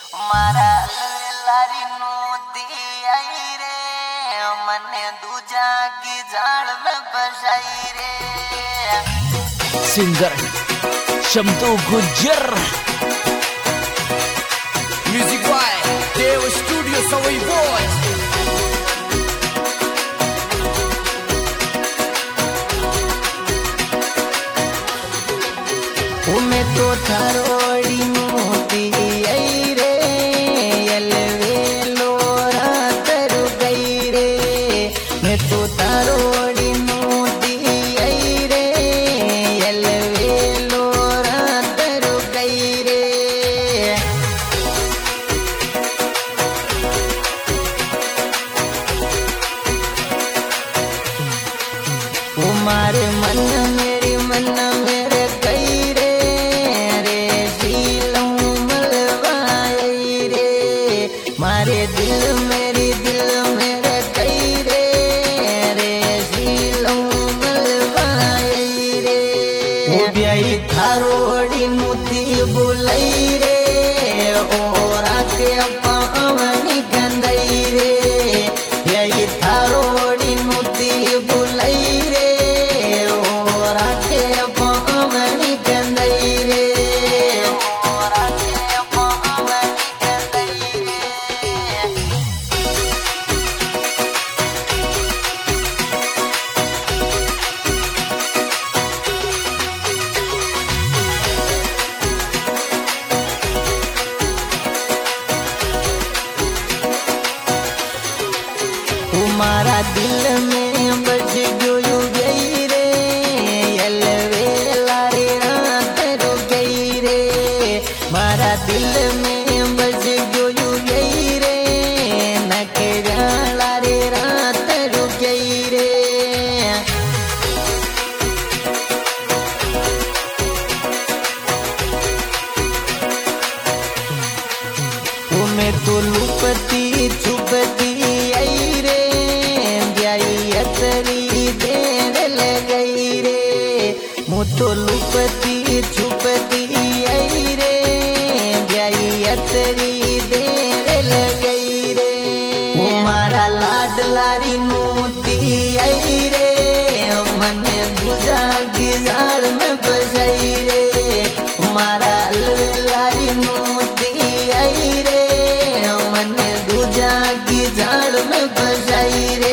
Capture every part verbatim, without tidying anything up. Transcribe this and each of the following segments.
मारा लारी नूती आई रे मने दूजा की झाड़ में बसाई रे। Singer Shamdu Gujjar, music by Dev studio Sawai boys. उमे तो थारोड़ी मोती आई रे एलवे लोरा तरु गई रे। मैं तो थारोड़ी मोती आई रे एलवे लोरा तरु गई रे। उमारे मन मेरी मन मेरे गई रे मारे दिल मेरी दिल मेरे कई रे रे सीलो मलवाई रे। ब्याई थारोड़ी मुती बुलाई रे और आके पावनी गंदई रे। ब्याई थारोड़ी मुती बुलाई रे और आके पावनी गंदई रे। मारा दिल में बस गयो गई रे एलवे लारी रात रो गई रे। मारा दिल में बस गयो गई रे नकेरा लारी रात रो गई रे। उमे तो लुपती छुपती आई रे देर लगई रे। मुतो लुपती छुपती आई रे ब्याई अतरी देर लगई रे। मारा लाड लारी मोती आई रे मने दूजा की झाड़ में बसाई रे। मारा लारी मोती आई रे मने दूजा की झाड़ में बसाई रे।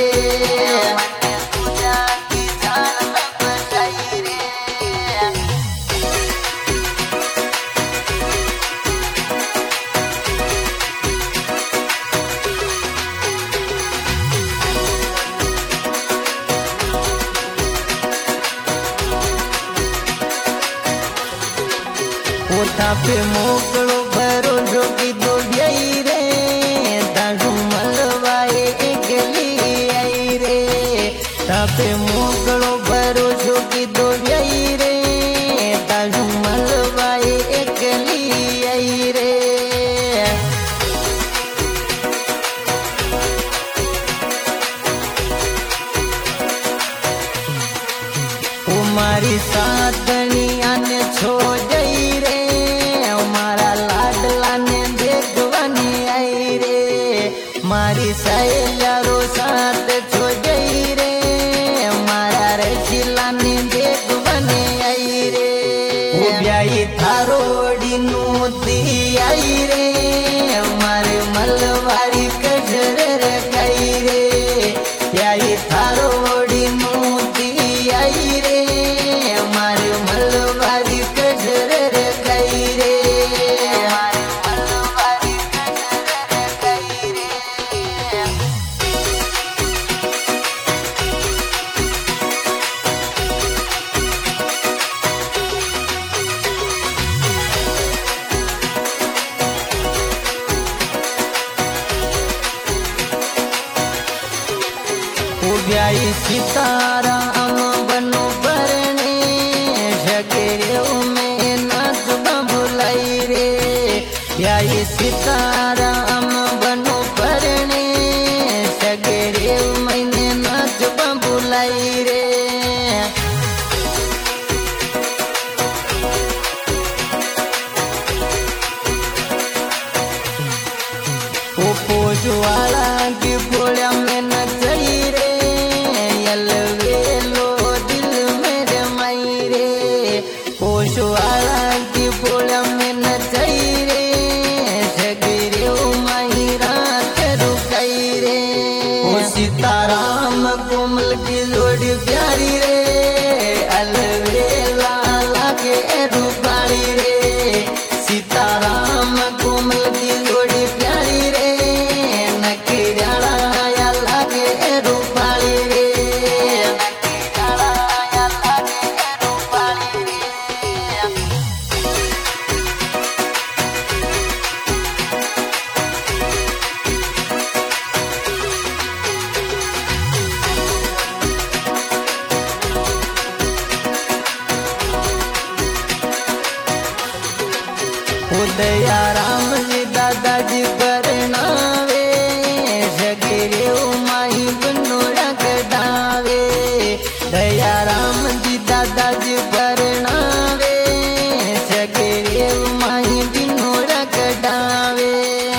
ओठा पे मोकड़ो भरो जोगी दोड़ियाई रे दारू मलवाए गली आई रे। तापे मोकड़ो भरो जोगी दोड़ियाई रे दारू मलवाए गली आई रे। उमारी सातनी आने छो गई रे मारा लाडला ने देखवानी आई रे। मारी सहेलियारो साथ छो गई रे मारा रसीला ने देखवानी आई रे। ब्याई थारोड़ी नूती आई रे मारे मलवारी कजर गई रे। ब्याई थारोड़ी नूती आई रे मारे मलवारी कजर गई रे। ब्याई सीताराम बनो बरने झगड़े में नाच बुलाई रे। ब्याई सीताराम बनो बरने झगड़े में नाच बुलाई रे। पोशवाला की पोड़ा में नचई रे अलवेलो दिल मेरे माई रे पोशवाला की पोड़ा में नचई रे सगरे माई रात रुकई रे ओ सीताराम कोमल की जोड़ी प्यारी रे अलवेला लागे रूपाली रे सीताराम कोमल की जोड़ी प्यारी रे नकिराला या लागे रूपाली रे नकिराला या लागे रूपाली रे दया राम जी दादाजी परनावे सगरे माही बनोड़ा कटावे दया राम जी दादाजी परनावे सगरे माही बनोड़ा कटावे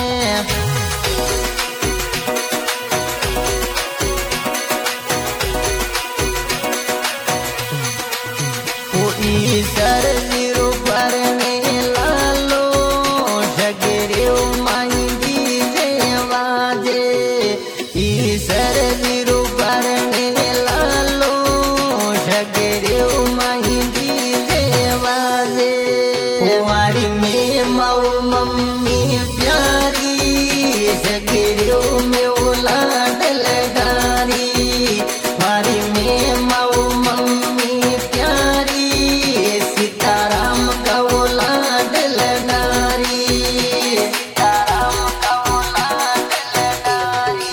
कोई सर जीरो पर मम्मी प्यारी सगरो में उलाट लगारी मारी में माओ मम्मी प्यारी सीताराम का उलाट लगारी सीताराम का उलाट लगारी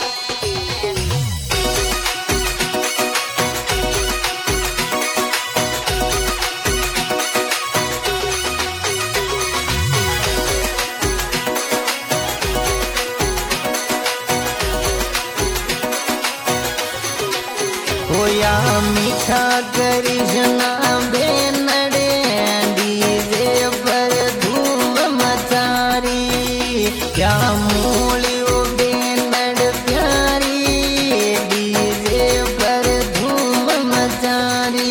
होया मीठा कृष्णा बेनड़े डीजे पर धूम मचारी क्या मूली वो बेनड़ प्यारी डीजे पर धूम मचारी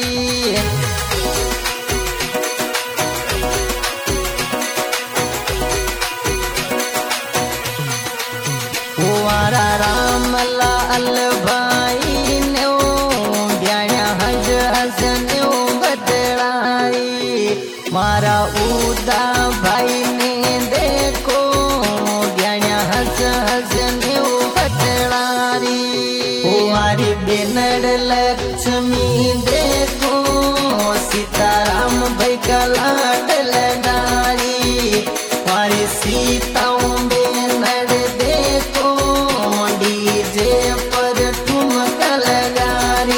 कुंवारा राम लाल भाई मारा उदा भाई ने देखो ज्ञानिया हंस हंस ने बतलारी हमारी बेनड़ लक्ष्मी देखो सीताराम भाई का लाड लडारी हमारी सीताओं बेनड़ देखो डीजे पर ठुमका लगारी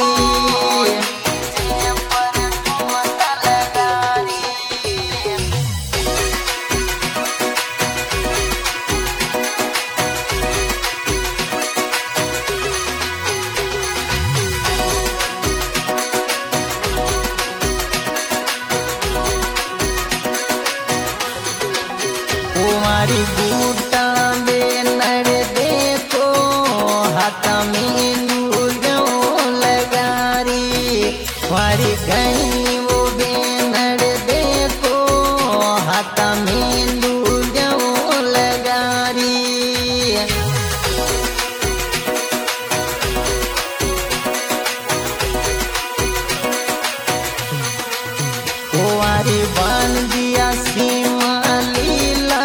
हमारी बूटा बेनड़ देखो हाथ में लूलियों लगारी हमारी गई वो बेनड़ देखो हाथ में लूलियों लगारी हमारी बान दिया सीमा लीला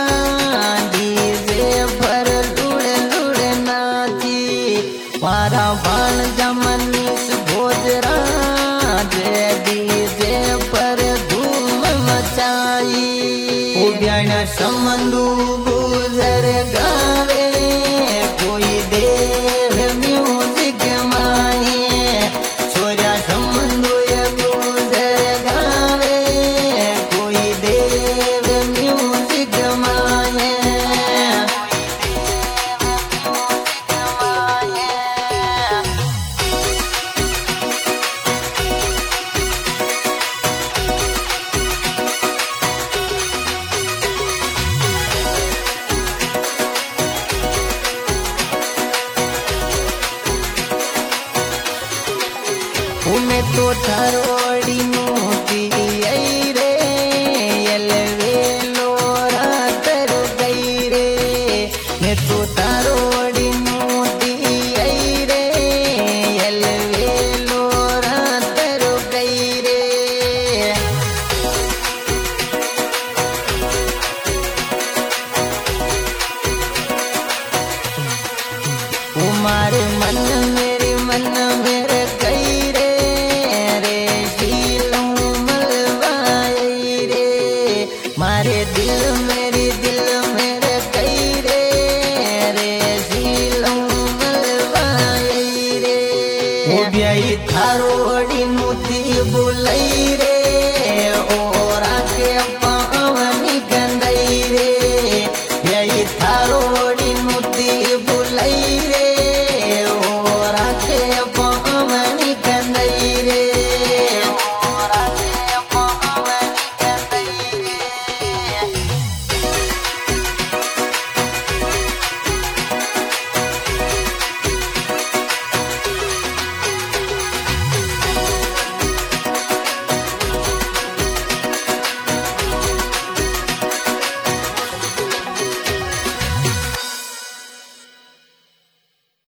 मारा बाल जमनीस भोजरा डीजे पर धूम मचाई उड़न समंदू गुजर गावे कोई देव म्यूजिक माए छोरा समंदू गुजर गावे कोई देव म्यूजिक माए थारोड़ी मोती आई रे एलवे लोरा तर गई रे मैं तो थारोड़ी मोती आई रे एलवे लोरा तर गई रे उमार मन मेरे मन में